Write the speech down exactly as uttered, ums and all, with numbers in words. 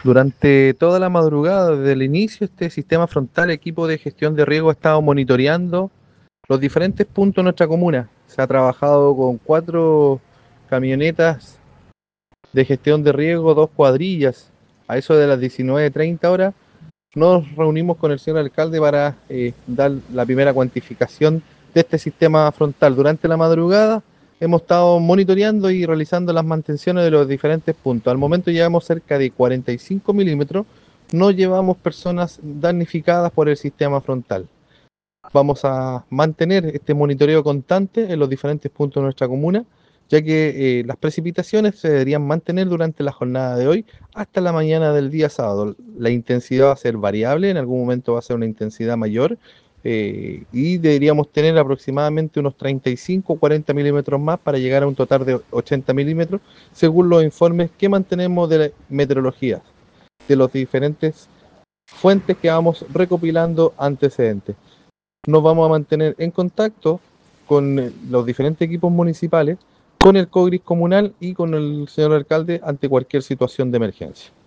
Durante toda la madrugada, desde el inicio, este sistema frontal, equipo de gestión de riesgo, ha estado monitoreando los diferentes puntos de nuestra comuna. Se ha trabajado con cuatro camionetas de gestión de riesgo, dos cuadrillas. A eso de las diecinueve treinta horas, nos reunimos con el señor alcalde para eh, dar la primera cuantificación de este sistema frontal. Durante la madrugada hemos estado monitoreando y realizando las mantenciones de los diferentes puntos. Al momento llevamos cerca de cuarenta y cinco milímetros, no llevamos personas damnificadas por el sistema frontal. Vamos a mantener este monitoreo constante en los diferentes puntos de nuestra comuna, ya que eh, las precipitaciones se deberían mantener durante la jornada de hoy hasta la mañana del día sábado. La intensidad va a ser variable, en algún momento va a ser una intensidad mayor, eh, y deberíamos tener aproximadamente unos treinta y cinco o cuarenta milímetros más para llegar a un total de ochenta milímetros, según los informes que mantenemos de la meteorología, de los diferentes fuentes que vamos recopilando antecedentes. Nos vamos a mantener en contacto con eh, los diferentes equipos municipales, con el COGRIS comunal y con el señor alcalde ante cualquier situación de emergencia.